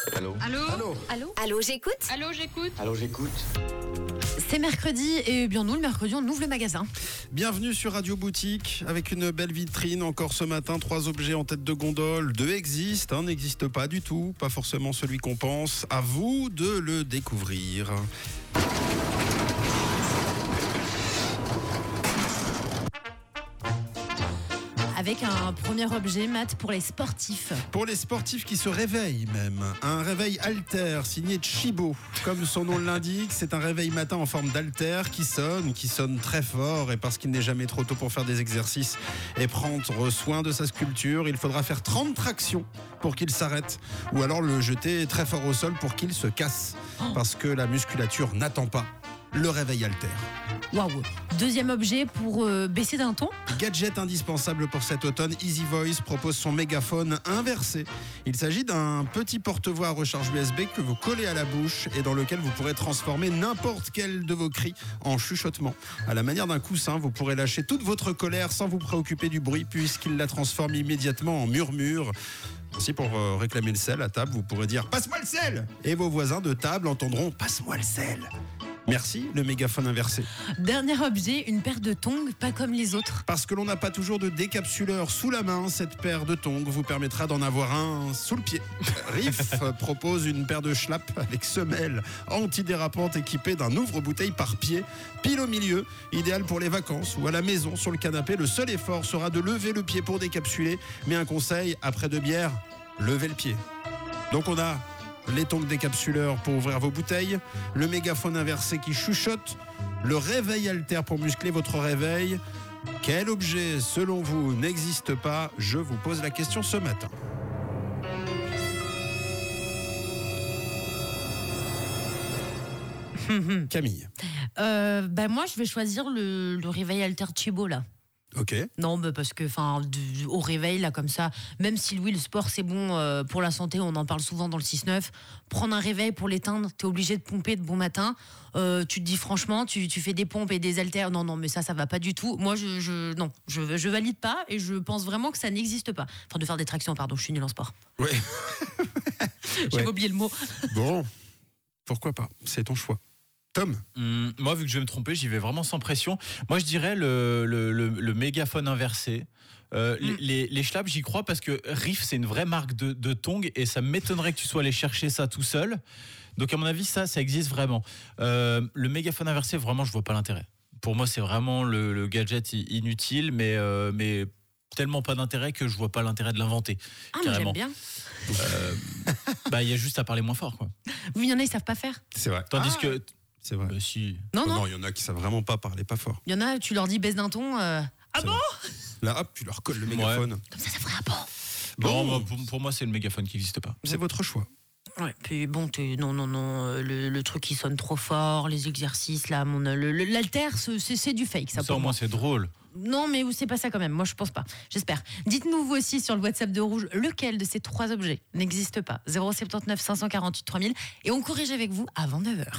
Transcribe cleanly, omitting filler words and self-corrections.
Allô ? Allô ? Allô ? Allô ? Allô, j'écoute. Allô, j'écoute. Allô, j'écoute. C'est mercredi et bien nous, le mercredi, on ouvre le magasin. Bienvenue sur Radio Boutique avec une belle vitrine. Encore ce matin, 3 objets en tête de gondole. 2 existent, un n'existe pas du tout. Pas forcément celui qu'on pense. À vous de le découvrir. Avec un premier objet, Matt, pour les sportifs. Pour les sportifs qui se réveillent même, un réveil haltère signé Chibo. Comme son nom l'indique, c'est un réveil matin en forme d'haltère qui sonne très fort. Et parce qu'il n'est jamais trop tôt pour faire des exercices et prendre soin de sa sculpture, il faudra faire 30 tractions pour qu'il s'arrête. Ou alors le jeter très fort au sol pour qu'il se casse. Parce que la musculature n'attend pas le réveil haltère. Waouh. Deuxième objet pour baisser d'un ton. Gadget indispensable pour cet automne, Easy Voice propose son mégaphone inversé. Il s'agit d'un petit porte-voix à recharge USB que vous collez à la bouche et dans lequel vous pourrez transformer n'importe quel de vos cris en chuchotement. À la manière d'un coussin, vous pourrez lâcher toute votre colère sans vous préoccuper du bruit puisqu'il la transforme immédiatement en murmure. Ainsi, pour réclamer le sel à table, vous pourrez dire « Passe-moi le sel !» et vos voisins de table entendront « Passe-moi le sel !» Merci, le mégaphone inversé. Dernier objet, une paire de tongs, pas comme les autres. Parce que l'on n'a pas toujours de décapsuleur sous la main, cette paire de tongs vous permettra d'en avoir un sous le pied. Riff propose une paire de schlapp avec semelle antidérapante équipée d'un ouvre-bouteille par pied, pile au milieu, idéal pour les vacances ou à la maison sur le canapé. Le seul effort sera de lever le pied pour décapsuler, mais un conseil, après 2 bières, levez le pied. Donc on a les tongs décapsuleurs pour ouvrir vos bouteilles, le mégaphone inversé qui chuchote, le réveil haltère pour muscler votre réveil. Quel objet, selon vous, n'existe pas ? Je vous pose la question ce matin. Camille. Moi, je vais choisir le réveil alter Chibo, là. Ok. Non, parce que, au réveil, là, comme ça, même si oui, le sport, c'est bon pour la santé, on en parle souvent dans le 6-9, prendre un réveil pour l'éteindre, t'es obligé de pomper de bon matin. Tu te dis, franchement, tu fais des pompes et des haltères. Non, mais ça va pas du tout. Moi, je valide pas et je pense vraiment que ça n'existe pas. Enfin, de faire des tractions, pardon, je suis nulle en sport. Ouais. J'ai oublié le mot. Bon, pourquoi pas ? C'est ton choix. Tom ? Moi, vu que je vais me tromper, j'y vais vraiment sans pression. Moi, je dirais le mégaphone inversé. Les schlaps, j'y crois parce que Riff, c'est une vraie marque de tongs et ça m'étonnerait que tu sois allé chercher ça tout seul. Donc, à mon avis, ça existe vraiment. Le mégaphone inversé, vraiment, je vois pas l'intérêt. Pour moi, c'est vraiment le gadget inutile, mais tellement pas d'intérêt que je vois pas l'intérêt de l'inventer. Ah, moi, j'aime bien. Il y a juste à parler moins fort, quoi. Oui, il y en a, ils savent pas faire. C'est vrai. Tandis que... C'est vrai. Si. Non. Il y en a qui savent vraiment pas parler pas fort. Il y en a, tu leur dis baisse d'un ton. Ah bon ? Là, hop, tu leur colles le mégaphone. Comme ça ferait un bon. Bon, pour moi, c'est le mégaphone qui n'existe pas. C'est votre choix. Ouais, puis bon, non, le truc qui sonne trop fort, les exercices, là, l'haltère, c'est du fake, ça Ça, pour au moi. moins, c'est drôle. Non, mais c'est pas ça quand même, moi je pense pas, j'espère. Dites-nous vous aussi sur le WhatsApp de Rouge, lequel de ces 3 objets n'existe pas ? 079 548 3000 et on corrige avec vous avant 9h.